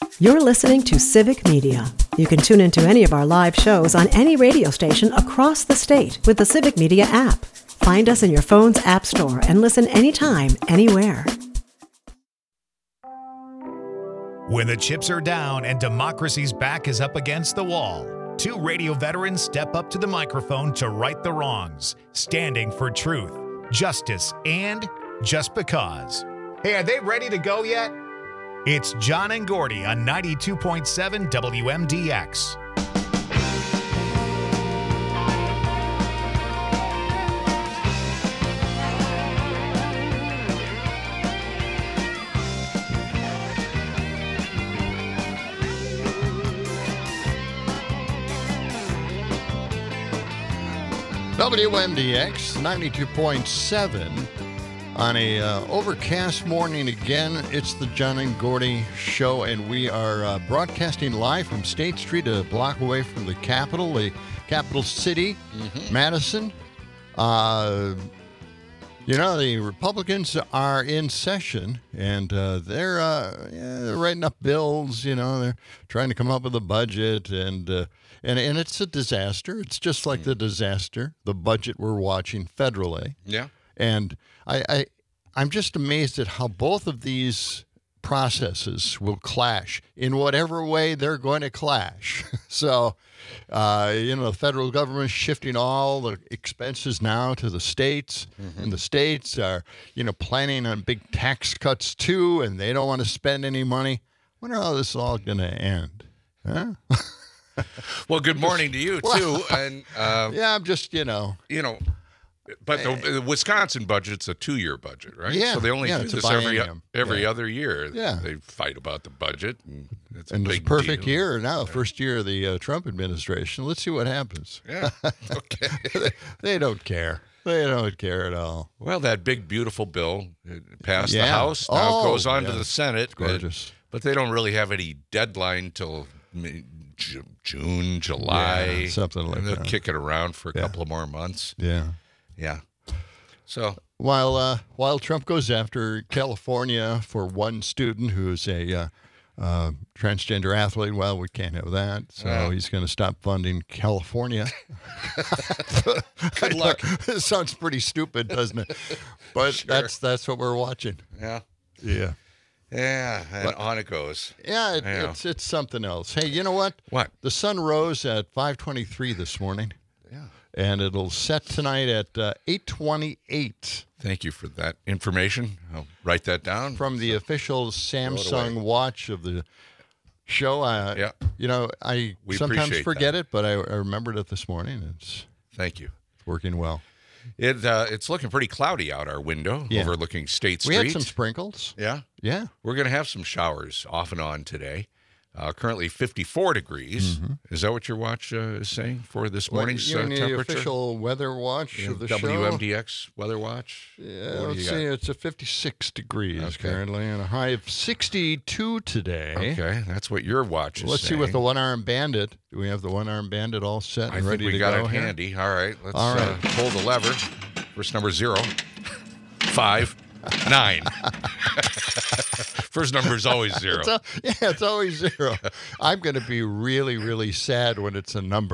You're listening to Civic Media. You can tune into any of our live shows on any radio station across the state with the Civic Media app. Find us in your phone's app store and listen anytime, anywhere. When the chips are down and democracy's back is up against the wall, two radio veterans step up to the microphone to right the wrongs, standing for truth, justice, and just because. Hey, are they ready to go yet? It's John and Gordy on 92.7 WMDX. WMDX 92.7 on a overcast morning again. It's the John and Gordy Show, and we are broadcasting live from State Street, a block away from the capital city, Madison. The Republicans are in session, and they're writing up bills. They're trying to come up with a budget, and it's a disaster. It's just like the disaster, the budget we're watching federally. Yeah. And I'm just amazed at how both of these processes will clash in whatever way they're going to clash. So, the federal government shifting all the expenses now to the states, and the states are, planning on big tax cuts too, and they don't want to spend any money. I wonder how this is all going to end. Huh? Well, good morning to you too. And I'm just, But the Wisconsin budget's a 2-year budget, right? Yeah. So they only do this every other year. Yeah. They fight about the budget. And it's a big perfect deal. year now, first year of the Trump administration. Let's see what happens. Yeah. Okay. They don't care. They don't care at all. Well, that big, beautiful bill passed the House. Now it goes on to the Senate. It's gorgeous. But they don't really have any deadline till June, July. Something like and they'll that. kick it around for a couple of more months. Yeah. Yeah. So while Trump goes after California for one student who's a transgender athlete, well, we can't have that. So he's going to stop funding California. Good luck. It sounds pretty stupid, doesn't it? But Sure. that's what we're watching. Yeah. Yeah. Yeah, and on it goes. Yeah, it's something else. Hey, you know what? What? The sun rose at 5:23 this morning. Yeah. And it'll set tonight at 8:28. Thank you for that information. I'll write that down. From the official Samsung watch of the show. I We sometimes appreciate forget it, but I remembered it this morning. It's Thank you. working well. It's looking pretty cloudy out our window, overlooking State Street. We had some sprinkles. Yeah. Yeah. We're going to have some showers off and on today. Currently 54 degrees. Is that what your watch is saying for this morning's You mean temperature? the official weather watch of the show? WMDX weather watch? Yeah, What do let's you see. got? It's a 56 degrees currently and a high of 62 today. Okay, that's what your watch is Let's see with the one-armed bandit. Do we have the one-armed bandit all set and ready to go? I think we got it here? handy. All right, let's All right. pull the lever. First number 0, 5, 9. First number is always 0. It's always 0. I'm going to be really, really sad when it's a number.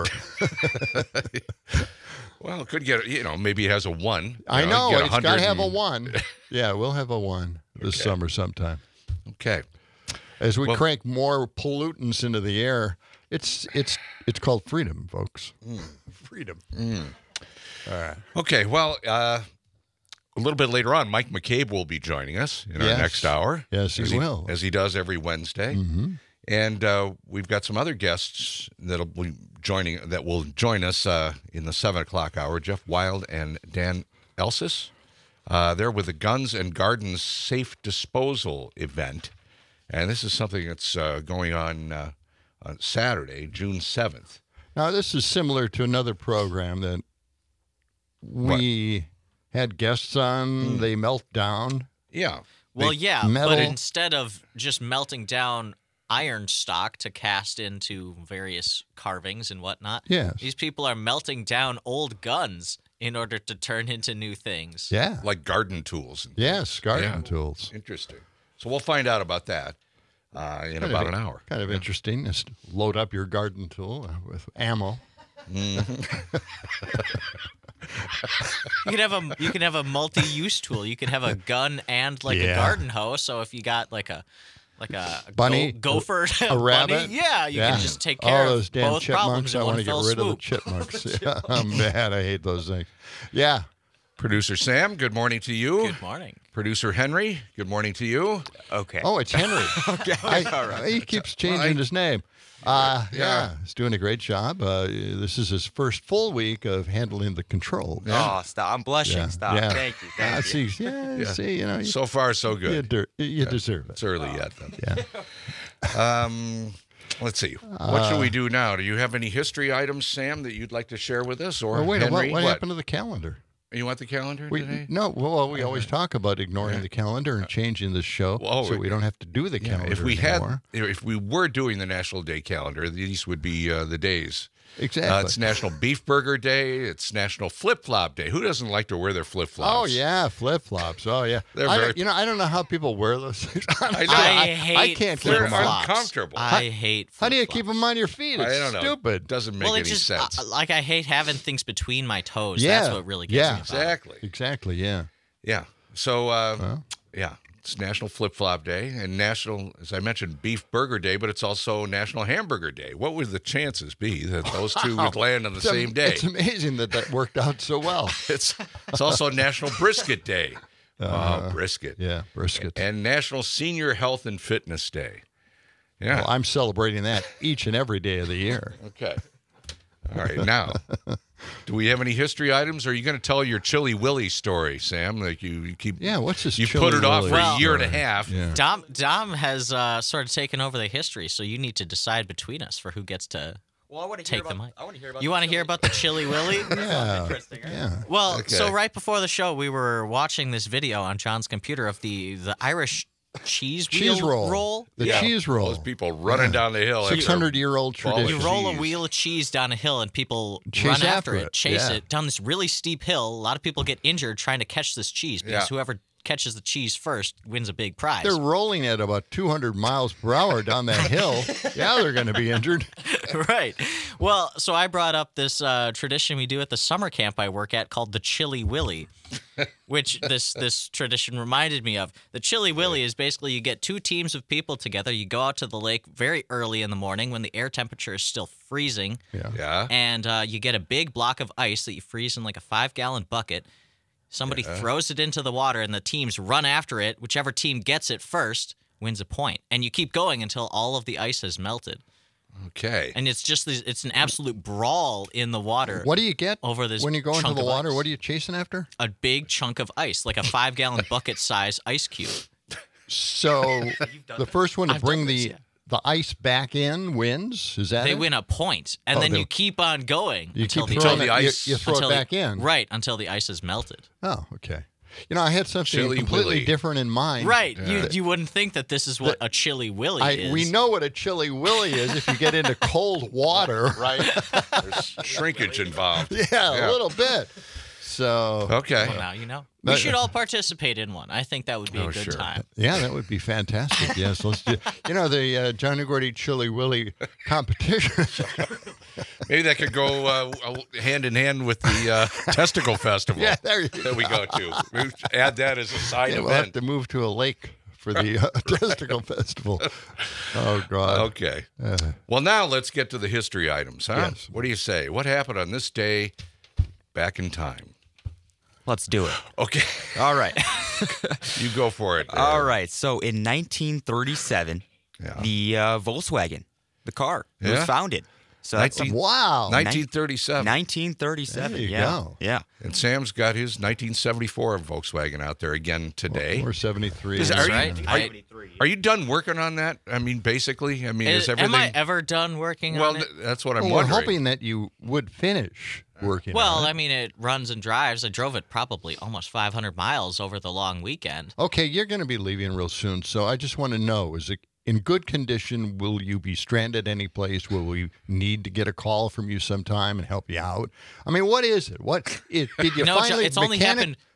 Well, it could get, maybe it has a 1. I know. Get It's got to 100 have a and- 1. Yeah, we'll have a 1 this summer sometime. Okay. As we crank more pollutants into the air, it's called freedom, folks. Freedom. All right. Okay, well, a little bit later on, Mike McCabe will be joining us in our next hour. Yes, he will. As he does every Wednesday. And we've got some other guests that will join us in the 7 o'clock hour. Jeff Wild and Dan Elsis. They're with the Guns and Gardens Safe Disposal event. And this is something that's going on Saturday, June 7th. Now, this is similar to another program that we had guests on. They melt down. Yeah. Well, Big yeah, metal. but instead of just melting down iron stock to cast into various carvings and whatnot, Yes. these people are melting down old guns in order to turn into new things. Yeah. Like garden tools. Yes, garden tools. Interesting. So we'll find out about that. in about an hour. Kind of interesting. Just load up your garden tool with ammo. You can have a multi-use tool. You can have a gun and a garden hose. So if you got like a bunny, gopher, a rabbit, bunny, you can just take care of those damn both chipmunks. problems in I want one to get fell rid of the swoop. chipmunks. Yeah, I'm bad. I hate those things. Yeah. Producer Sam, good morning to you. Good morning. Producer Henry, good morning to you. Okay. Oh, it's Henry. All right. He keeps changing his name. He's doing a great job. This is his first full week of handling the controls. Oh, stop. I'm blushing. Yeah. Stop. Yeah. Thank you. Thank you. See, you know, So far, so good. you deserve it. It's early yet, then. Yeah. Let's see. What should we do now? Do you have any history items, Sam, that you'd like to share with us? Or Wait, Henry? what happened to the calendar? You want the calendar today? No, well, we always talk about ignoring the calendar and changing the show so we don't have to do the calendar anymore. If we were doing the National Day calendar, these would be the days. Exactly. It's National Beef Burger Day. It's National Flip Flop Day. Who doesn't like to wear their flip flops? Oh yeah, flip flops. Oh yeah. I don't know how people wear those things. I can't keep They're them on. uncomfortable. I hate. How do you flip-flops. keep them on your feet? It's I don't know. stupid. Doesn't make Well, any it just sense. I hate having things between my toes. Yeah. That's what really gets me. About it. Exactly. Exactly. Yeah. Yeah. So, it's National Flip Flop Day and National, as I mentioned, Beef Burger Day, but it's also National Hamburger Day. What would the chances be that those two would land on the same day? It's amazing that worked out so well. It's also National Brisket Day. Brisket. Yeah, brisket. And National Senior Health and Fitness Day. Yeah. Well, I'm celebrating that each and every day of the year. Okay. All right. Now, do we have any history items? Or are you going to tell your Chili Willy story, Sam? Like you keep. Yeah, what's this? You Chili put it off Willy for a year and a story? half. Yeah. Dom has sort of taken over the history, so you need to decide between us for who gets to Well, I want to take the mic. I want to hear about. You want to hear about the Chili Willy? Yeah. Interesting. Right? Yeah. Well, Okay. so right before the show, we were watching this video on John's computer of the Irish cheese roll. The cheese roll. Those people running down the hill. 600-year-old tradition. You roll a cheese. wheel of cheese down a hill, and people Chase run after after it, chase yeah. it down this really steep hill. A lot of people get injured trying to catch this cheese because whoever catches the cheese first wins a big prize. They're rolling at about 200 miles per hour down that hill. Yeah, they're going to be injured. Right. Well, so I brought up this tradition we do at the summer camp I work at called the Chili Willy, which this tradition reminded me of. The Chili Willy is basically you get two teams of people together. You go out to the lake very early in the morning when the air temperature is still freezing. Yeah. And you get a big block of ice that you freeze in like a 5-gallon bucket. Somebody throws it into the water, and the teams run after it. Whichever team gets it first wins a point. And you keep going until all of the ice has melted. Okay. And it's just it's an absolute brawl in the water. What do you get over this when you go into chunk the of water? ice. What are you chasing after? A big chunk of ice, like a 5-gallon bucket size ice cube. So the first one to I've bring done this, the yeah. the ice back in wins. Is that They it? win a point, and then they'll- you keep on going You until keep the throwing the it, ice- You throw it until back the, in. Right, until the ice is melted. Oh, okay. You know, I had something Chili completely Willy. different in mind. Right. You wouldn't think that this is what a Chili Willy is. We know what a Chili Willy is if you get into cold water. Right. There's shrinkage involved. Yeah, a little bit. So, Okay. Well, now you know. We should all participate in one. I think that would be a good sure. time. yeah, that would be fantastic. Yes, let's do. You know, the Johnny Gordy Chili Willy competition. Maybe that could go hand in hand with the Testicle Festival Yeah, there you go. that we go to. We add that as a side Yeah, we'll have event. to move to a lake for the Testicle Festival. Oh, God. Okay. Well, now let's get to the history items, huh? Yes. What do you say? What happened on this day back in time? Let's do it. Okay. All right. You go for it. All right. So in 1937, the Volkswagen, the car, was Yeah? founded. So that's 19 Wow. 1937. 1937. There you yeah. go. Yeah. And Sam's got his 1974 Volkswagen out there again today. We're 73. Is- That's are, right. you, are you done working on that? I mean, basically, I mean, is Am everything? I ever done working well, on it? that's what I'm Well, we're wondering. hoping that you would finish working Well, on it. I mean, it runs and drives. I drove it probably almost 500 miles over the long weekend. Okay, you're going to be leaving real soon, so I just want to know, is it in good condition? Will you be stranded any place? Will we need to get a call from you sometime and help you out? I mean, what is it? Did you No, finally it's only happened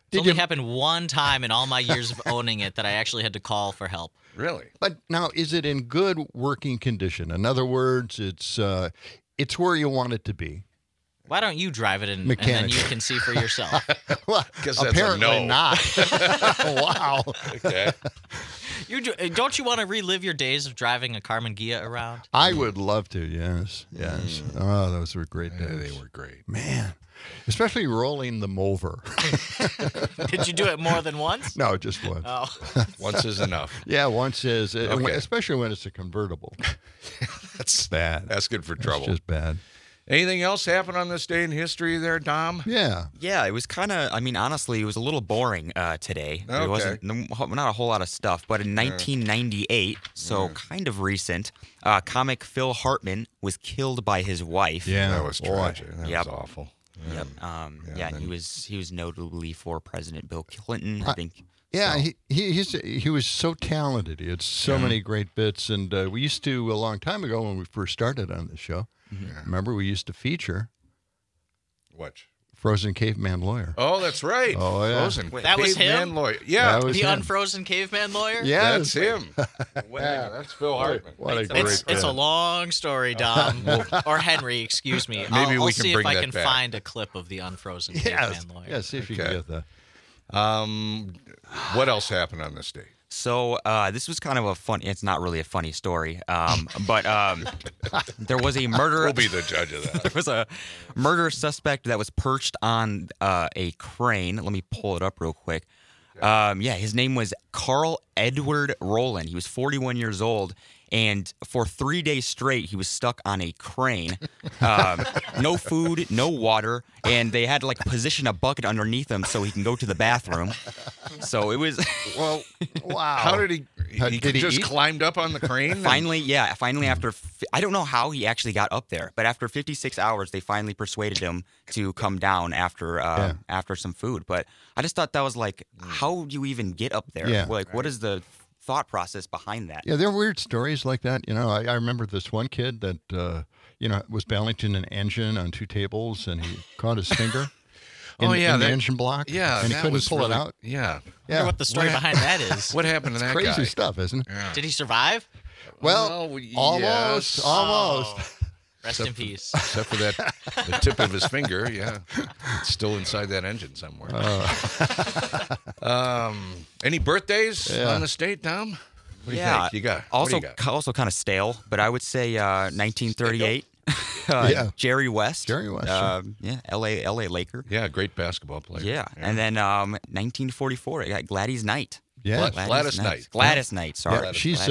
It's only happened one time in all my years of owning it that I actually had to call for help. Really? But now, is it in good working condition? In other words, it's where you want it to be. Why don't you drive it and then you can see for yourself? Well, 'Cause that's apparently a no. not. Wow. Okay. Don't you want to relive your days of driving a Karmann Ghia around? I would love to. Yes. Oh, those were great days. Yeah, they were great. Man, especially rolling them over. Did you do it more than once? No, just once. Oh. Once is enough. Yeah, once is, Okay. especially when it's a convertible. That's Bad. That's good for trouble. It's just bad. Anything else happen on this day in history there, Dom? Yeah. Yeah, it was kind of, honestly, it was a little boring today. Okay. It wasn't, not a whole lot of stuff. But in 1998, so kind of recent, comic Phil Hartman was killed by his wife. Yeah. That was boy. tragic. That Yep. was awful. Yep. And he was notably for President Bill Clinton, I think. Yeah, So- he was so talented. He had so many great bits, and we used to a long time ago when we first started on the show. Remember, we used to feature What? Frozen Caveman Lawyer. Oh, that's right. Oh, yeah. Frozen That was Caveman him? Lawyer. Yeah, That was The him. unfrozen caveman lawyer? Yeah, that's him. Wow, that's Phil Hartman. What a great It's a bit. long story, Dom. Or Henry, excuse me. Maybe I'll we can see bring if I that can back. find a clip of the unfrozen Yes. caveman lawyer. Yeah, see if you Okay. can get that. What else happened on this day? So this was kind of a fun. It's not really a funny story, but there was a murder. We'll be the judge of that. There was a murder suspect that was perched on a crane. Let me pull it up real quick. His name was Carl Edward Rowland. He was 41 years old, and for 3 days straight, he was stuck on a crane. No food, no water, and they had to position a bucket underneath him so he can go to the bathroom. So it was Well, Wow. how did he? He Did he just eat? climbed up on the crane. and- finally after I don't know how he actually got up there, but after 56 hours, they finally persuaded him to come down after some food. But I just thought that was how do you even get up there? Yeah. What is the thought process behind that? Yeah, there are weird stories like that. I remember this one kid that, was balancing an engine on two tables, and he caught his finger in the engine block. Yeah, and he that couldn't was pull really- it out. Yeah. I Yeah, wonder what the story behind that is. What happened to that crazy guy? stuff, isn't it? Yeah. Did he survive? Well, yes. almost. Oh, rest in peace. Except for the tip of his finger, yeah, it's still inside that engine somewhere. Any birthdays on the state, Tom? What do you think? You got what do you got? Also kind of stale, but I would say 1938. Jerry West. Jerry West, LA Laker. Yeah, great basketball player. Yeah. And then 1944, I got Gladys Knight. Yeah. Gladys Knight. Gladys Knight, sorry. Yeah, she's,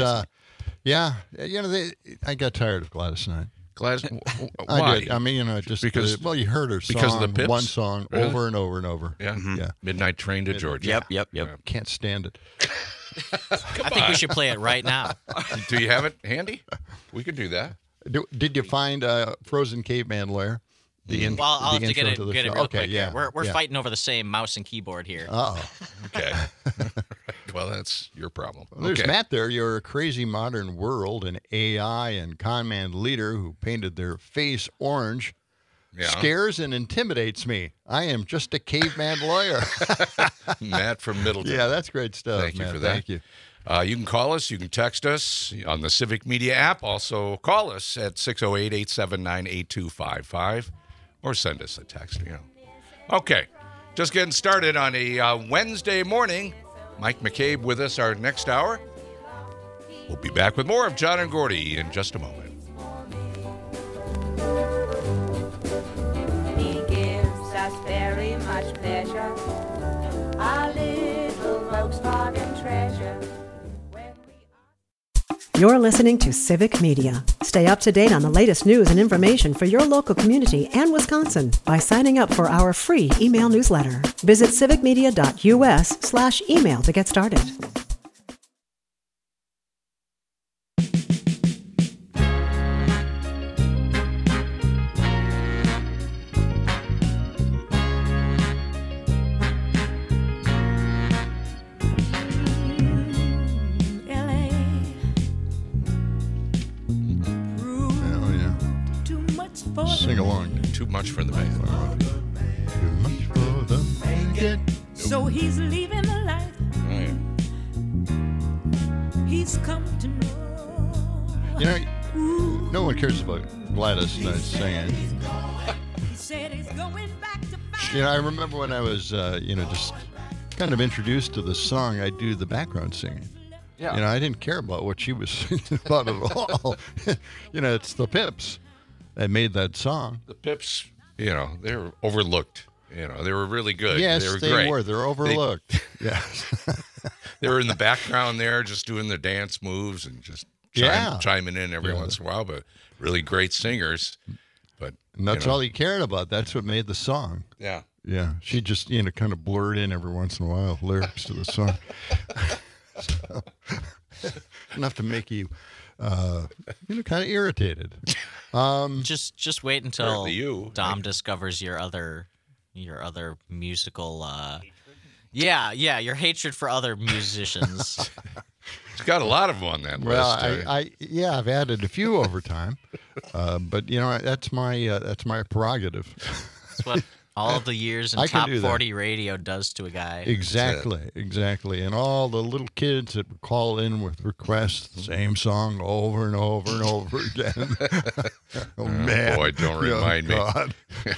I got tired of Gladys Knight. Gladys, I why? did. I mean, just Because- you heard her song, because of the Pips? one song Really? over and over and over. Yeah. Yeah. Midnight Train to Georgia. Yep. Can't stand it. I think we should play it right now. Do you have it handy? We could do that. Did you find Frozen Caveman Lawyer? Well, I'll have to get it show? real Okay, quick. yeah. Here. We're yeah. fighting over the same mouse and keyboard here. Uh-oh. Okay. Well, that's your problem. There's okay. Matt there. You're a crazy modern world, an AI and conman leader who painted their face orange. Yeah. Scares and intimidates me. I am just a caveman lawyer. Matt from Middleton. Yeah, that's great stuff, Thank you Matt. for that. Thank you. You can call us. You can text us on the Civic Media app. Also, call us at 608-879-8255 or send us a text. Okay, just getting started on a Wednesday morning. Mike McCabe with us our next hour. We'll be back with more of John and Gordy in just a moment. He gives us very much pleasure, our little Volkswagen treasure. You're listening to Civic Media. Stay up to date on the latest news and information for your local community and Wisconsin by signing up for our free email newsletter. Visit civicmedia.us/email to get started. Oh, yeah. Sing along. Too much for the man. Too much for the man. So he's leaving the life Oh, yeah. he's come to know. You know, no one cares about Gladys Knight singing. He said he's going back to find. You know, I remember when I was, just kind of introduced to the song, I do the background singing. Yeah. You know, I didn't care about what she was singing about at all. It's the Pips that made that song. The Pips, they were overlooked. They were really good. Yes, they were great. They're overlooked. Yes. They were in the background there, just doing the dance moves and just chiming in every once in a while. But really great singers. But And that's all he cared about. That's what made the song. Yeah. Yeah. She just, kind of blurred in every once in a while lyrics to the song. So, enough to make you, kind of irritated. Just wait until Apparently you. Dom discovers your other musical. Your hatred for other musicians. He's got a lot of them on that Well, list. I've added a few over time, but that's my prerogative. That's what all of the years in I can top do that. 40 radio does to a guy. Exactly. And all the little kids that would call in with requests, the same song over and over and over again. Oh, man. Boy, don't remind me. God.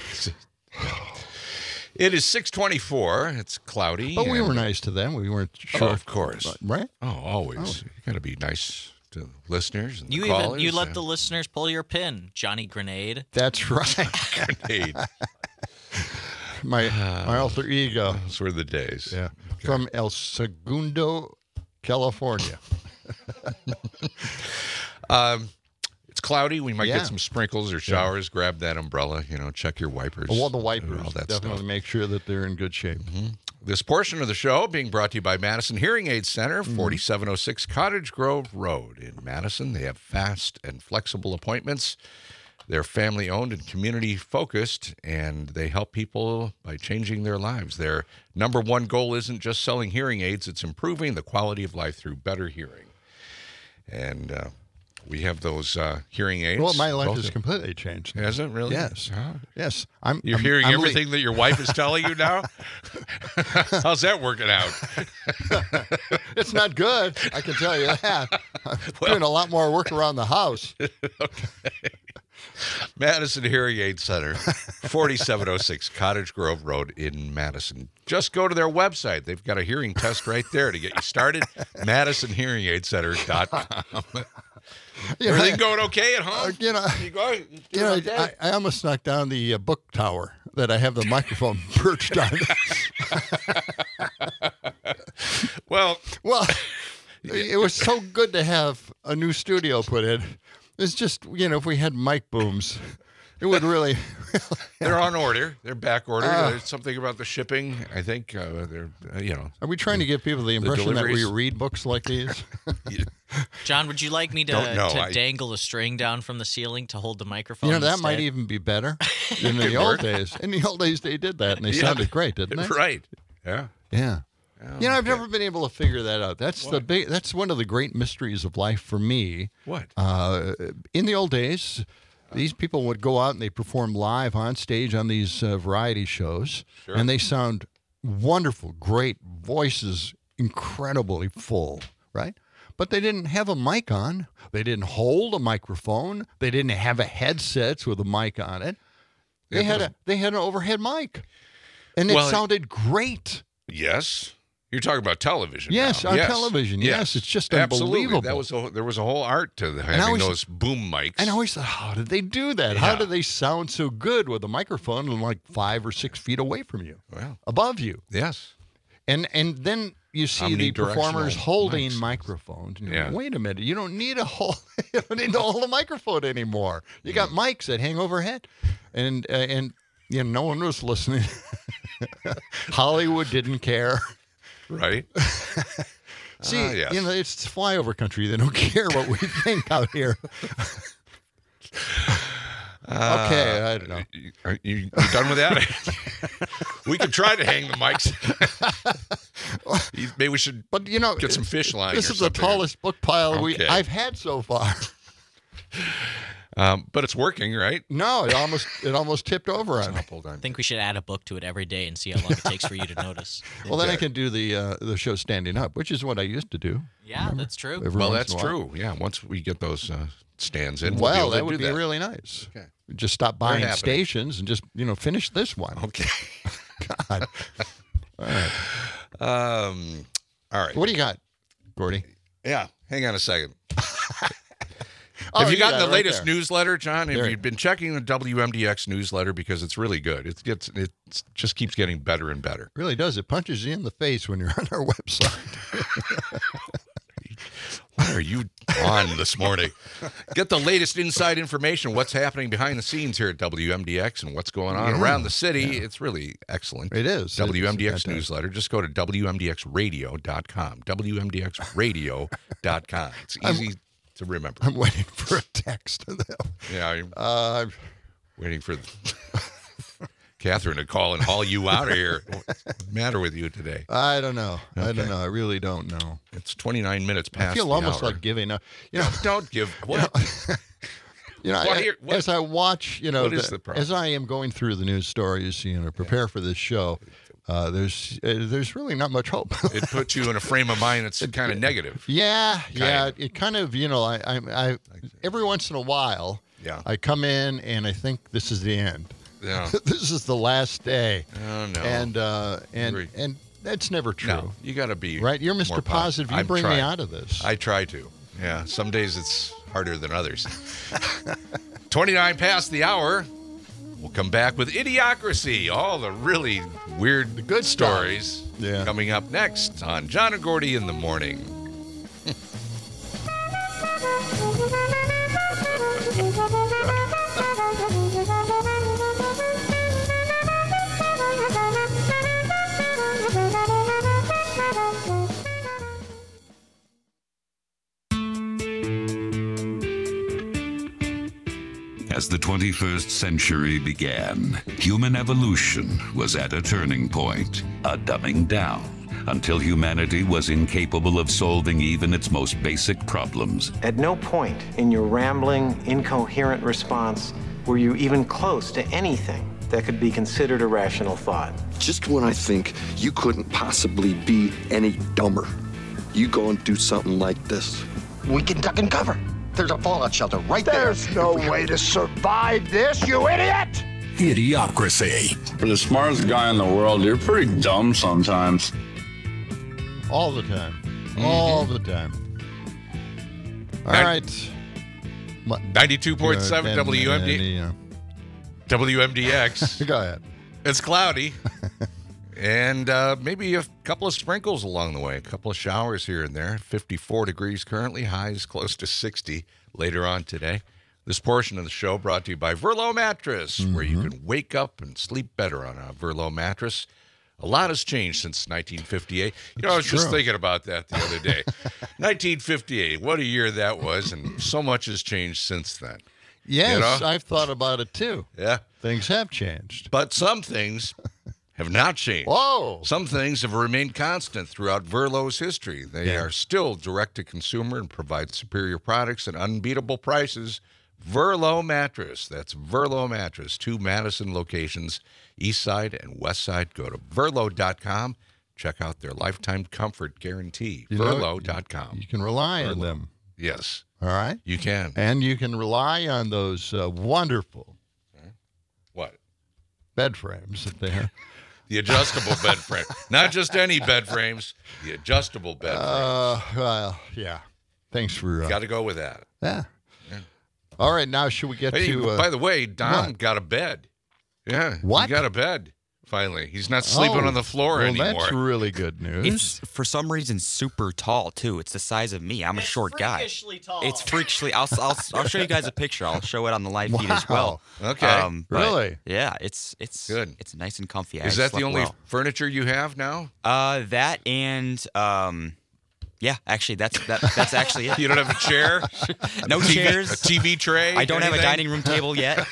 It is 6:24. It's cloudy. But we and- were nice to them. We weren't Oh, sure. of course. Right? Oh, always. You got to be nice to listeners and the You callers. let the listeners pull your pin, Johnny Grenade. That's right. Grenade. my alter ego. Those were the days. Yeah. From El Segundo, California. It's cloudy. We might Yeah. get some sprinkles or showers. Grab that umbrella. Check your wipers. Well, the wipers. All that Definitely stuff. make sure that they're in good shape. This portion of the show being brought to you by Madison Hearing Aid Center, 4706 Cottage Grove Road in Madison. They have fast and flexible appointments. They're family-owned and community-focused, and they help people by changing their lives. Their number one goal isn't just selling hearing aids, it's improving the quality of life through better hearing. And we have those hearing aids. Well, my life Both has of- completely changed. Has it really? Yes. Huh? Yes. You're I'm- hearing I'm everything that your wife is telling you now? How's that working out? It's not good. I can tell you that. I'm doing a lot more work around the house. Madison Hearing Aid Center, 4706 Cottage Grove Road in Madison. Just go to their website. They've got a hearing test right there to get you started. MadisonHearingAidCenter.com. Everything going okay at home? You know, I almost knocked down the book tower that I have the microphone perched on. Well, it was so good to have a new studio put in. It's just, if we had mic booms, it would really. they're on order. They're back ordered. There's something about the shipping. I think they're, Are we trying to give people the impression that we deliveries. read books like these? John, would you like me to, Don't know. to dangle a string down from the ceiling to hold the microphone? That instead? might even be better than in the old days. In the old days, they did that, and they sounded great, didn't they? Right. Yeah. Yeah. I've never been able to figure that out. That's That's one of the great mysteries of life for me. What? In the old days, these people would go out and they perform live on stage on these variety shows, and they sound wonderful, great voices, incredibly full, right? But they didn't have a mic on. They didn't hold a microphone. They didn't have a headsets with a mic on it. They had an overhead mic, and it sounded great. Yes. You're talking about television. Yes, now. on television. Yes, it's just unbelievable. Absolutely. There was a whole art to having those boom mics. And I always thought, how did they do that? How did they sound so good with a microphone like 5 or 6 feet away from you, above you? Yes. And then you see the performers Omnidirectional holding mics. microphones. And you're Yeah. like, wait a minute, you don't need to hold a microphone anymore. You got mics that hang overhead, and no one was listening. Hollywood didn't care. Right. See, yes. It's flyover country. They don't care what we think out here. Okay, I don't know. Are you done with that? We could try to hang the mics. Maybe we should get some fish line. This or is the something. tallest book pile Okay. I've had so far. But it's working, right? No, it almost tipped over on me. Hold on. I think we should add a book to it every day and see how long it takes for you to notice. Well, then I can do the show standing up, which is what I used to do. Yeah, that's true. every Well, once that's in a while. true. Yeah, once we get those stands in, Well, we'll be that able to would do be that. really nice. Okay. Just stop They're buying happening. stations and just finish this one. Okay. God. All right. All right. What do you got, Gordy? Yeah. Hang on a second. Oh, Have you gotten got the it right latest there. newsletter, John? Have There. you been checking the WMDX newsletter? Because it's really good. It just keeps getting better and better. It really does. It punches you in the face when you're on our website. What are you on this morning? Get the latest inside information, what's happening behind the scenes here at WMDX and what's going on around the city. It's really excellent. It is. It is WMDX fantastic. newsletter. Just go to WMDXradio.com. WMDXradio.com. It's easy to remember. I'm waiting for a text. Yeah, I'm waiting for Catherine to call and haul you out of here. What's the matter with you today? I don't know. I don't know. I really don't know. It's 29 minutes past I feel the almost hour. like giving up. Don't give. What? What- As I watch, what is the problem? as I am going through the news stories, prepare for this show, there's really not much hope. It puts you in a frame of mind that's kind of negative. Yeah. Kind It kind of, I every once in a while, Yeah. I come in and I think this is the end. Yeah. This is the last day. Oh, no. And that's never true. No, you got to be Right? You're more Mr. Positive. You I'm bring me trying. out of this. I try to. Yeah. Some days it's harder than others. 29 past the hour. We'll come back with Idiocracy. All the really weird, The good stuff. stories Yeah. coming up next on John and Gordy in the Morning. As the 21st century began, human evolution was at a turning point, a dumbing down, until humanity was incapable of solving even its most basic problems. At no point in your rambling, incoherent response were you even close to anything that could be considered a rational thought. Just when I think you couldn't possibly be any dumber, you go and do something like this. We can duck and cover. There's a fallout shelter right there. There's no way to survive this, you idiot! Idiocracy. For the smartest guy in the world, you're pretty dumb sometimes. All the time. All the time. All right. 92.7 WMDX. Go ahead. It's cloudy. And maybe a couple of sprinkles along the way, a couple of showers here and there. 54 degrees currently, highs close to 60 later on today. This portion of the show brought to you by Verlo Mattress, where you can wake up and sleep better on a Verlo mattress. A lot has changed since 1958. I was just thinking about that the other day. 1958, what a year that was, and so much has changed since then. Yes, I've thought about it too. Yeah. Things have changed. But some things have not changed. Whoa. Some things have remained constant throughout Verlo's history. They are still direct to consumer and provide superior products at unbeatable prices. Verlo Mattress. That's Verlo Mattress. 2 Madison locations, East Side and West Side. Go to Verlo.com. Check out their lifetime comfort guarantee. Verlo.com. You can rely on them. Yes. All right? You can. And you can rely on those wonderful What? bed frames that they have. The adjustable bed frame. Not just any bed frames. The adjustable bed frames. Well, yeah. Thanks for... Got to go with that. Yeah. All right, now should we get Hey, to... by the way, Don what? got a bed. Yeah. What? He got a bed, finally. He's not sleeping on the floor well, anymore. That's really good news. It's for some reason super tall too. It's the size of me. I'm a short guy. Freakishly tall. It's freakishly. I'll show you guys a picture. I'll show it on the live feed as well. Okay. But Really? Yeah. It's Good. It's nice and comfy. Is that the only furniture you have now? That and yeah, actually that's actually it. You don't have a chair? No chairs. A TV tray? I don't have a anything? dining room table yet.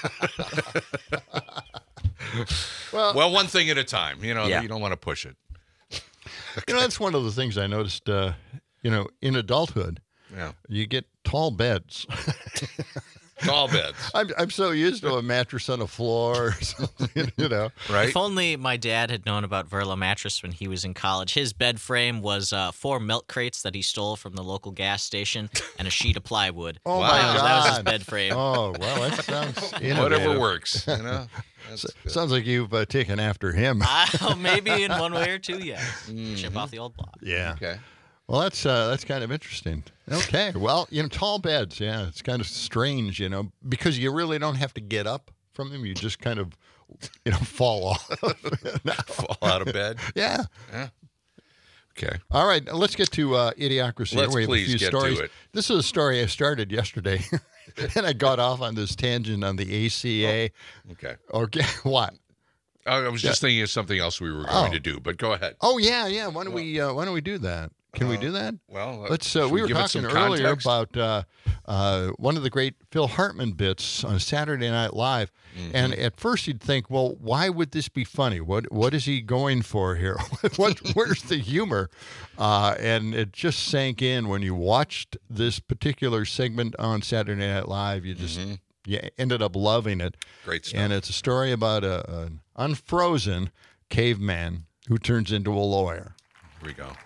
Well, one thing at a time. You Yeah. don't want to push it. That's one of the things I noticed, in adulthood. Yeah. You get tall beds. Tall beds. I'm so used to a mattress on a floor or something, Right? If only my dad had known about Verla mattress when he was in college. His bed frame was 4 milk crates that he stole from the local gas station and a sheet of plywood. Oh, Wow. my That God. was his bed frame. Oh, well, that sounds innovative. Whatever works, That's good. Sounds like you've taken after him. Maybe in one way or two, yes. Chip off the old block. Yeah. Okay. Well, that's kind of interesting. Okay. Well, tall beds, yeah, it's kind of strange, because you really don't have to get up from them. You just kind of, fall off. Fall out of bed. Yeah. Okay. All right. Let's get to Idiocracy. Let's We have please a few get stories. to it. This is a story I started yesterday, and I got off on this tangent on the ACA. Okay. Okay. What? I was just thinking of something else we were going to do, but go ahead. Oh yeah. Why don't we do that? Can we do that? Well, let's. should We were give it talking some earlier context? about one of the great Phil Hartman bits on Saturday Night Live, and at first you'd think, well, why would this be funny? What is he going for here? Where's the humor? And it just sank in when you watched this particular segment on Saturday Night Live. You just you ended up loving it. Great stuff. And it's a story about an unfrozen caveman who turns into a lawyer. Here we go.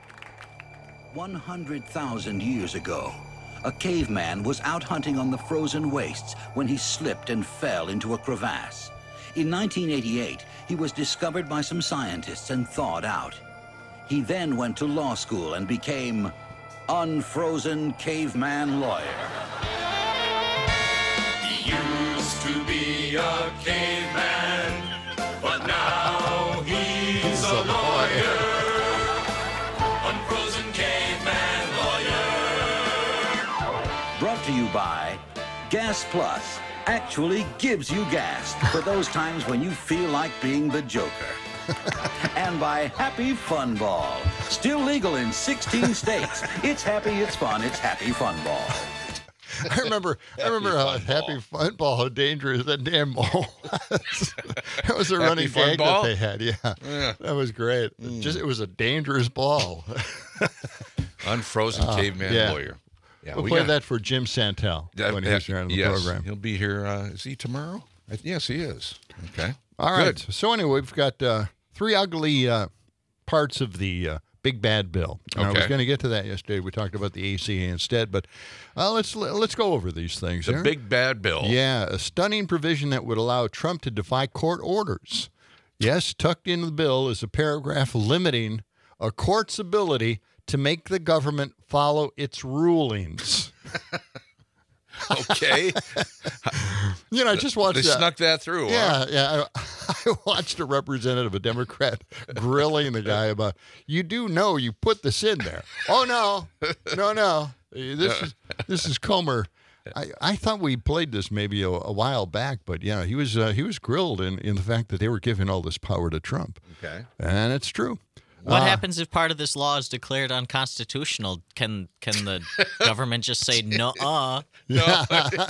100,000 years ago, a caveman was out hunting on the frozen wastes when he slipped and fell into a crevasse. In 1988, he was discovered by some scientists and thawed out. He then went to law school and became Unfrozen Caveman Lawyer. He used to be a caveman, but now he's a lawyer. Unfrozen Caveman Lawyer. Brought to you by Gas Plus. Actually gives you gas for those times when you feel like being the Joker. And by Happy Fun Ball. Still legal in 16 states. It's happy, it's fun, it's Happy Fun Ball. I remember how Happy Fun Ball, how dangerous that damn ball was. That was a Happy running Fun gag Ball? that they had. Yeah. That was great. It was a dangerous ball. Unfrozen Caveman Lawyer. Yeah, we'll play that for Jim Santel when he's here on the program. He'll be here. Is he tomorrow? Yes, he is. Okay. All right. Good. So anyway, we've got three ugly parts of the big bad bill. And I was going to get to that yesterday. We talked about the ACA instead, but let's go over these things. The big bad bill. Yeah, a stunning provision that would allow Trump to defy court orders. Yes, tucked into the bill is a paragraph limiting a court's ability to make the government follow its rulings. Okay. I just watched They snuck that through. Yeah, huh? yeah. I watched a representative, a Democrat, grilling the guy about, you do know you put this in there. Oh, no. This is Comer. I thought we played this maybe a while back, but yeah, he was grilled in the fact that they were giving all this power to Trump. Okay. And it's true. What happens if part of this law is declared unconstitutional? Can the government just say no? No.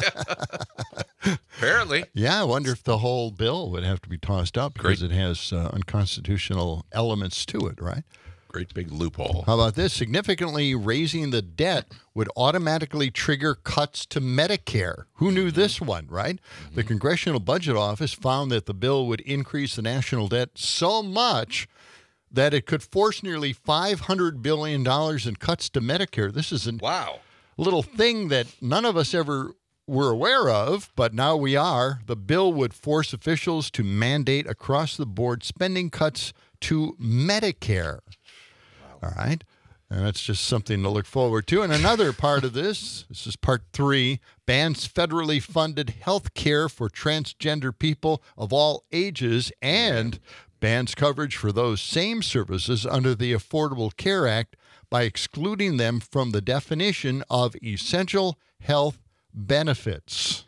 Apparently. Yeah, I wonder if the whole bill would have to be tossed up because it has unconstitutional elements to it, right? Great big loophole. How about this? Significantly raising the debt would automatically trigger cuts to Medicare. Who knew this one, right? The Congressional Budget Office found that the bill would increase the national debt so much that it could force nearly $500 billion in cuts to Medicare. This is a little thing that none of us ever were aware of, but now we are. The bill would force officials to mandate across-the-board spending cuts to Medicare. All right. And that's just something to look forward to. And another part of this is part 3, bans federally funded health care for transgender people of all ages and bans coverage for those same services under the Affordable Care Act by excluding them from the definition of essential health benefits.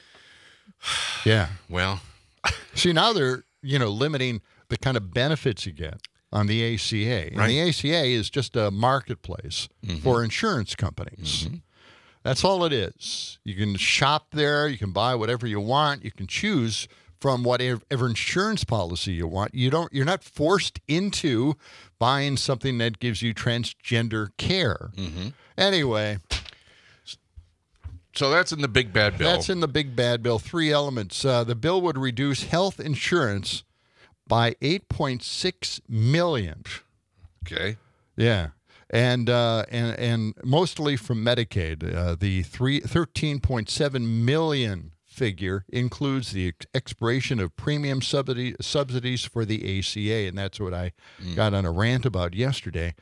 Yeah. Well, see, now they're, limiting the kind of benefits you get on the ACA. And the ACA is just a marketplace for insurance companies. That's all it is. You can shop there, you can buy whatever you want, you can choose from whatever insurance policy you want. You're not forced into buying something that gives you transgender care. Anyway, So that's in the big bad bill. That's in the big bad bill. 3 elements. The bill would reduce health insurance by $8.6 million. Okay. Yeah. And mostly from Medicaid. The $13.7 million figure includes the expiration of premium subsidies for the ACA, and that's what I got on a rant about yesterday.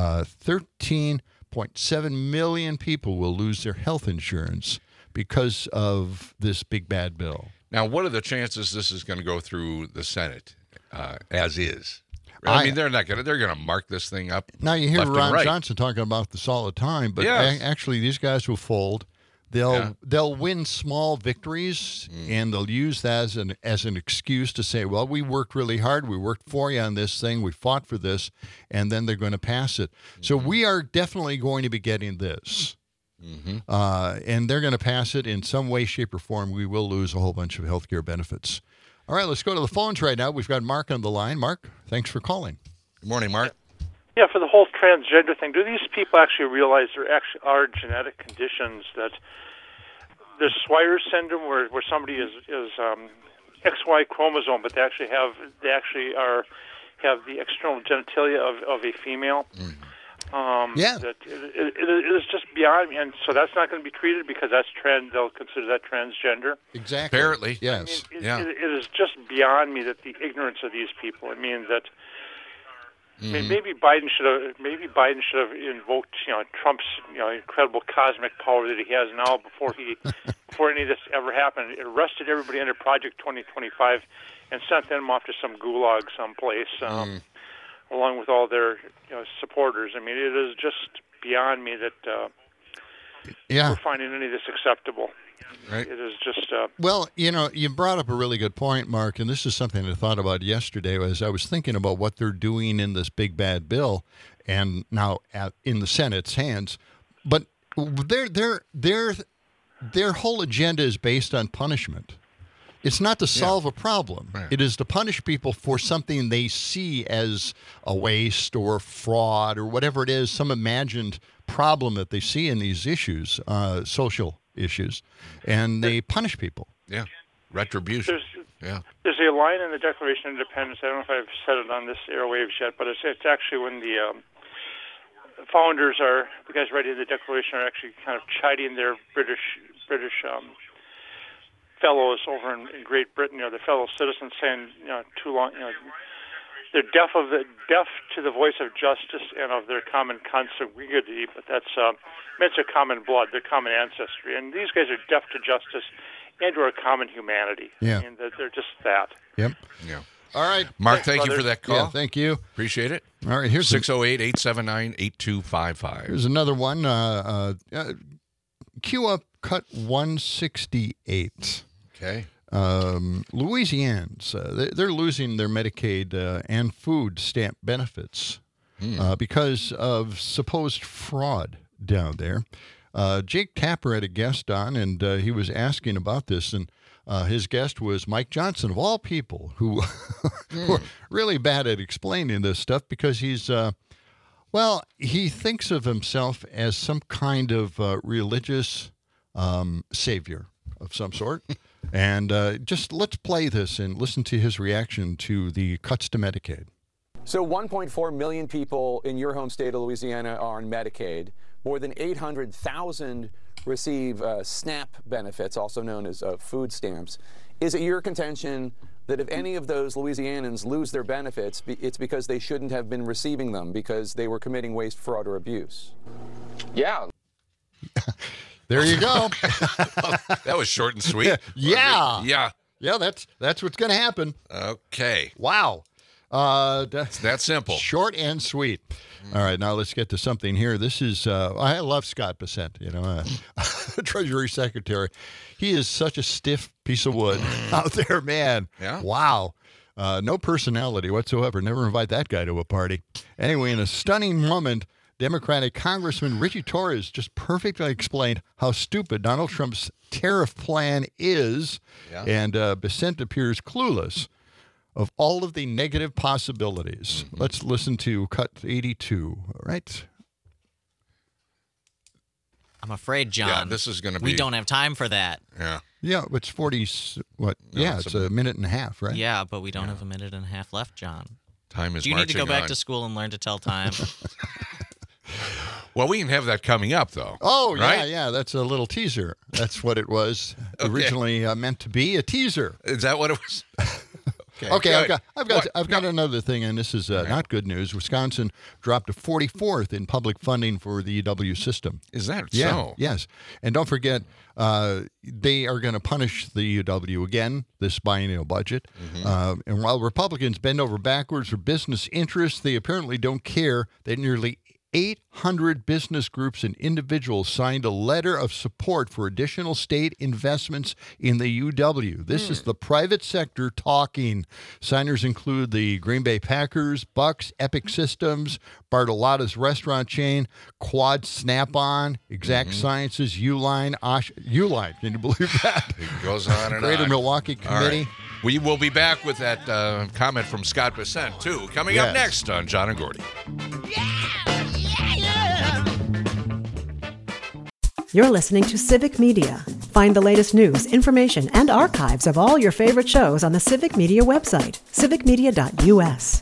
13.7 million people will lose their health insurance because of this big bad bill. Now, what are the chances this is going to go through the Senate as is? I mean, they're going to mark this thing up. Now you hear left and Ron right. Johnson talking about this all the time, but Yes. actually these guys will fold. They'll win small victories, and they'll use that as an excuse to say, well, we worked really hard. We worked for you on this thing. We fought for this, and then they're going to pass it. So we are definitely going to be getting this. And they're going to pass it in some way, shape, or form. We will lose a whole bunch of health care benefits. All right, let's go to the phones right now. We've got Mark on the line. Mark, thanks for calling. Good morning, Mark. Yeah, for the whole transgender thing, do these people actually realize there actually are genetic conditions that there's Swyer syndrome where somebody is XY chromosome, but they actually have the external genitalia of a female. That it is just beyond me, and so that's not going to be treated because that's they'll consider that transgender. Exactly. Apparently, yes. It is just beyond me that the ignorance of these people. I mean that. Maybe Biden should have invoked Trump's incredible cosmic power that he has now before any of this ever happened. It arrested everybody under Project 2025 and sent them off to some gulag someplace along with all their supporters. I mean, it is just beyond me that we're finding any of this acceptable. Right. It is just. Well, you brought up a really good point, Mark, and this is something I thought about yesterday as I was thinking about what they're doing in this big bad bill, and now in the Senate's hands. But their whole agenda is based on punishment. It's not to solve a problem. Right. It is to punish people for something they see as a waste or fraud or whatever it is, some imagined problem that they see in these issues, social issues, and they punish people. Yeah, retribution. There's a line in the Declaration of Independence. I don't know if I've said it on this airwaves yet, but it's actually when the founders the guys writing the Declaration are actually kind of chiding their British fellows over in Great Britain, the fellow citizens, saying too long, they're deaf to the voice of justice and of their common consanguinity, but that's it's their common blood, their common ancestry, and these guys are deaf to justice and to our common humanity. Yeah, and they're just that. Yep. Yeah. All right, Mark. Thank you for that call. Yeah, thank you. Appreciate it. All right, here's 608-879-8255. Here's another one. Cue up cut 168. Okay. Louisians, they're losing their Medicaid and food stamp benefits because of supposed fraud down there. Jake Tapper had a guest on, and he was asking about this, and his guest was Mike Johnson, of all people, who were really bad at explaining this stuff because he's, he thinks of himself as some kind of religious savior of some sort. And just let's play this and listen to his reaction to the cuts to Medicaid. So 1.4 million people in your home state of Louisiana are on Medicaid. More than 800,000 receive SNAP benefits, also known as food stamps. Is it your contention that if any of those Louisianans lose their benefits, it's because they shouldn't have been receiving them because they were committing waste, fraud, or abuse? Yeah. There you go. That was short and sweet. Yeah, that's what's going to happen. Okay. Wow. It's that simple. Short and sweet. All right, now let's get to something here. This is, I love Scott Bessent, Treasury Secretary. He is such a stiff piece of wood out there, man. Yeah. Wow. No personality whatsoever. Never invite that guy to a party. Anyway, in a stunning moment, Democratic Congressman Richie Torres just perfectly explained how stupid Donald Trump's tariff plan is, and Bessent appears clueless of all of the negative possibilities. Let's listen to cut 82, all right? I'm afraid, John. Yeah, this is going to be. We don't have time for that. Yeah. Yeah, it's 40. What? No, yeah, it's a minute and a half, right? Yeah, but we don't have a minute and a half left, John. Time is Do you need to go marching back on. to school and learn to tell time? Well, we can have that coming up, though. Oh, right? yeah. That's a little teaser. That's what it was originally meant to be, a teaser. Is that what it was? Okay, good. I've got another thing, and this is not good news. Wisconsin dropped to 44th in public funding for the UW system. Is that so? so? Yes. And don't forget, they are going to punish the UW again this biennial budget. And while Republicans bend over backwards for business interests, they apparently don't care that nearly 800 business groups and individuals signed a letter of support for additional state investments in the UW. This is the private sector talking. Signers include the Green Bay Packers, Bucks, Epic Systems, Bartolotta's restaurant chain, Quad Snap-on, Exact Sciences, Uline, Uline. Can you believe that? It goes on and Greater on. Milwaukee Committee. All right. We will be back with that comment from Scott Bissent, too, coming up next on John and Gordy. You're listening to Civic Media. Find the latest news, information, and archives of all your favorite shows on the Civic Media website, civicmedia.us.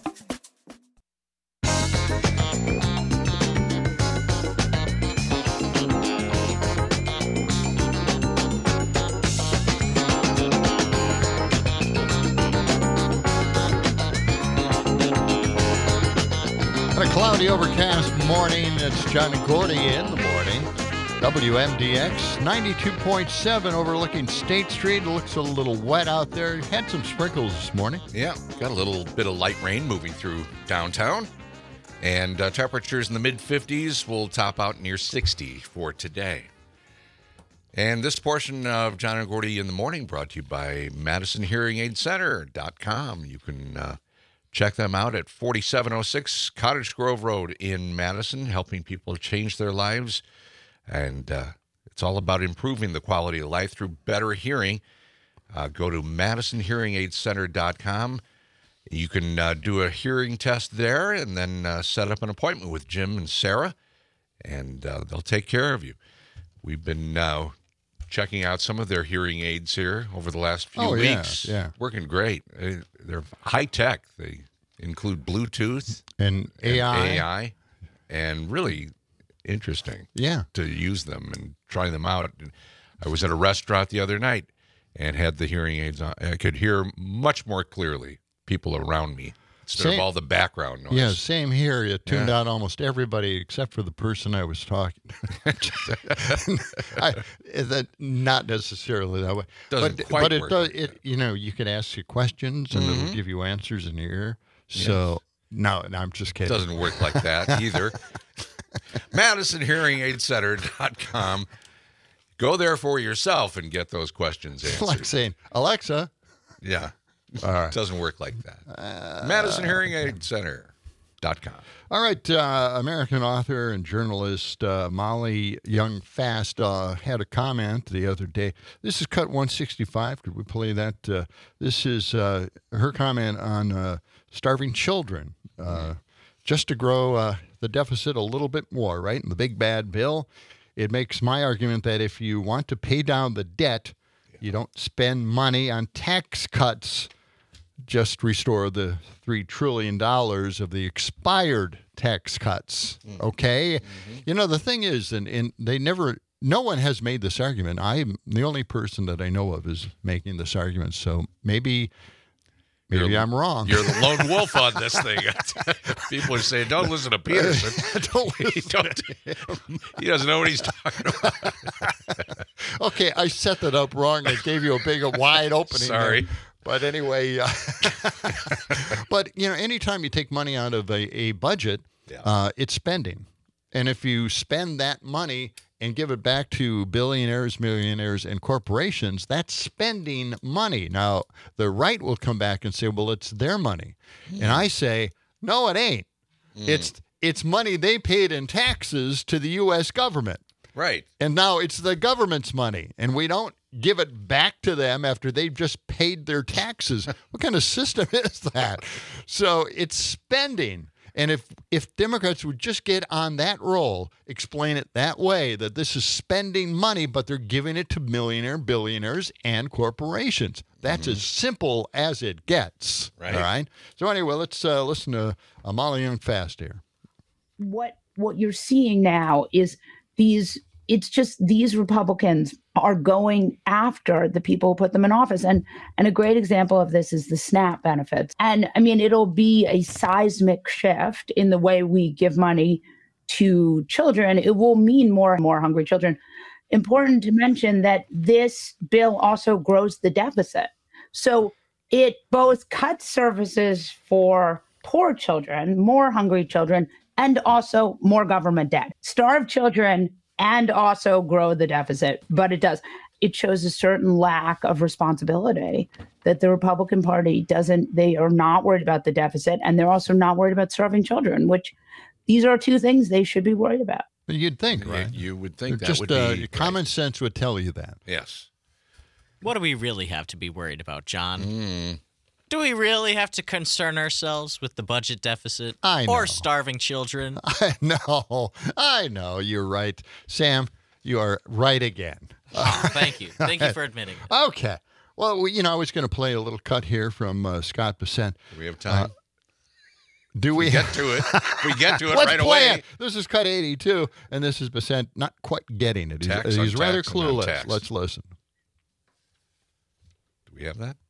On a cloudy, overcast morning, it's John and Gordy in the morning. WMDX 92.7 overlooking State Street. It looks a little wet out there. Had some sprinkles this morning. Yeah, got a little bit of light rain moving through downtown. And temperatures in the mid-50s will top out near 60 for today. And this portion of John and Gordy in the morning brought to you by MadisonHearingAidCenter.com. You can check them out at 4706 Cottage Grove Road in Madison, helping people change their lives. And it's all about improving the quality of life through better hearing. Go to MadisonHearingAidCenter.com. You can do a hearing test there and then set up an appointment with Jim and Sarah, and they'll take care of you. We've been checking out some of their hearing aids here over the last few weeks. Yeah. Working great. They're high tech. They include Bluetooth and AI. And really interesting to use them and try them out. I was at a restaurant the other night and had the hearing aids on. I could hear much more clearly people around me instead of all the background noise. Yeah, same here. You tuned out almost everybody except for the person I was talking. Not necessarily that way. Doesn't quite it work does. like It you can ask you questions and it'll give you answers in your ear. So no, I'm just kidding. It doesn't work like that either. MadisonHearingAidCenter.com. Go there for yourself and get those questions answered. It's like saying, Alexa. Yeah. All right. It doesn't work like that. MadisonHearingAidCenter.com. All right. American author and journalist Molly Young Fast had a comment the other day. This is cut 165. Could we play that? This is her comment on starving children. Just to grow the deficit a little bit more, right? And the big bad bill. It makes my argument that if you want to pay down the debt, you don't spend money on tax cuts. Just restore the $3 trillion of the expired tax cuts. Okay? You know, the thing is, and they never, no one has made this argument. I'm the only person that I know of is making this argument. So maybe I'm wrong. You're the lone wolf on this thing. People are saying, don't listen to Peterson. He doesn't know what he's talking about. Okay, I set that up wrong. I gave you a big, wide opening. Sorry. There. But anyway, but, you know, anytime you take money out of a budget, it's spending. And if you spend that money and give it back to billionaires, millionaires, and corporations, that's spending money. Now, the right will come back and say, well, it's their money. And I say, no, it ain't. It's money they paid in taxes to the U.S. government. Right. And now it's the government's money, and we don't give it back to them after they've just paid their taxes. What kind of system is that? So it's spending. And if Democrats would just get on that roll, explain it that way, that this is spending money, but they're giving it to millionaire, billionaires, and corporations. That's as simple as it gets. Right. All right. So anyway, let's listen to Molly Young Fast here. What you're seeing now is these Republicans are going after the people who put them in office. And a great example of this is the SNAP benefits. And I mean, it'll be a seismic shift in the way we give money to children. It will mean more and more hungry children. Important to mention that this bill also grows the deficit. So it both cuts services for poor children, more hungry children, and also more government debt. Starve children and also grow the deficit. But it does. It shows a certain lack of responsibility that the Republican Party doesn't. They are not worried about the deficit, and they're also not worried about starving children, which these are two things they should be worried about. You'd think, right? You would think that just would be common sense would tell you that. Yes. What do we really have to be worried about, John? Do we really have to concern ourselves with the budget deficit or starving children? I know. You're right. Sam, you are right again. Thank you. Thank you for admitting it. Okay. Well, I was going to play a little cut here from Scott Bessent. Do we have time? Do we get to it? We get to it Let's right play away. It. This is cut 82, and this is Bessent not quite getting it. He's rather clueless. Let's listen. Do we have that?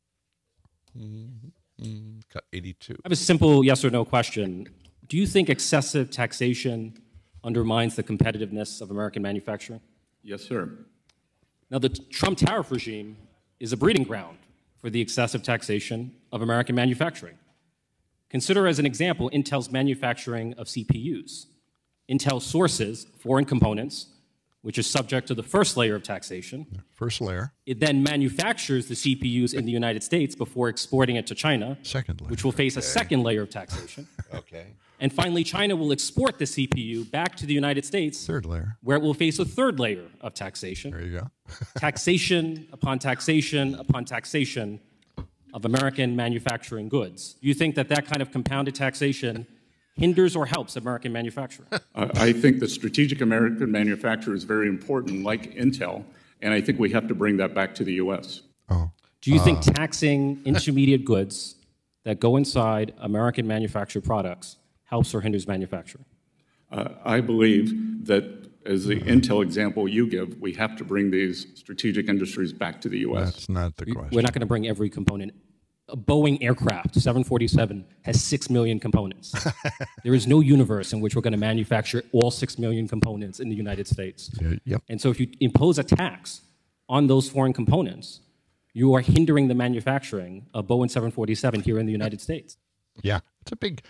Cut 82. I have a simple yes or no question. Do you think excessive taxation undermines the competitiveness of American manufacturing? Yes, sir. Now, the Trump tariff regime is a breeding ground for the excessive taxation of American manufacturing. Consider as an example Intel's manufacturing of CPUs. Intel sources foreign components, which is subject to the first layer of taxation. First layer. It then manufactures the CPUs in the United States before exporting it to China, second layer. Which will face a second layer of taxation. Okay. And finally, China will export the CPU back to the United States, third layer, where it will face a third layer of taxation. There you go. Taxation upon taxation upon taxation of American manufacturing goods. Do you think that kind of compounded taxation hinders or helps American manufacturing? I think that strategic American manufacture is very important, like Intel, and I think we have to bring that back to the U.S. Do you think taxing intermediate goods that go inside American manufactured products helps or hinders manufacturing? I believe that, as the Intel example you give, we have to bring these strategic industries back to the U.S. That's not the question. We're not going to bring every component. A Boeing aircraft, 747, has 6 million components. There is no universe in which we're going to manufacture all 6 million components in the United States. Yep. And so if you impose a tax on those foreign components, you are hindering the manufacturing of Boeing 747 here in the United States. Yeah, it's a big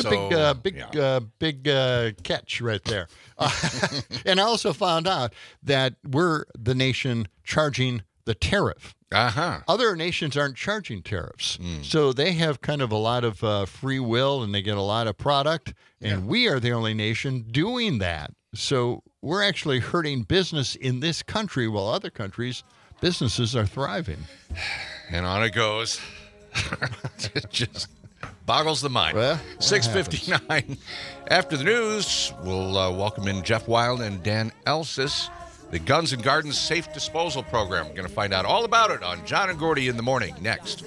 catch right there. And I also found out that we're the nation charging the tariff. Other nations aren't charging tariffs. So they have kind of a lot of free will and they get a lot of product. And we are the only nation doing that. So we're actually hurting business in this country while other countries, businesses are thriving. And on it goes. It just boggles the mind. Well, 6:59. After the news, we'll welcome in Jeff Wild and Dan Elsis. The Guns and Gardens Safe Disposal Program. We're going to find out all about it on John and Gordy in the Morning next.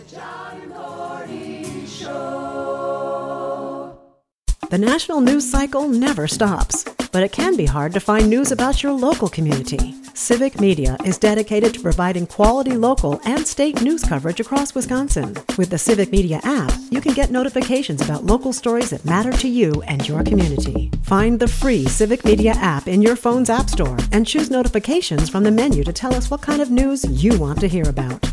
The national news cycle never stops, but it can be hard to find news about your local community. Civic Media is dedicated to providing quality local and state news coverage across Wisconsin. With the Civic Media app, you can get notifications about local stories that matter to you and your community. Find the free Civic Media app in your phone's app store and choose notifications from the menu to tell us what kind of news you want to hear about.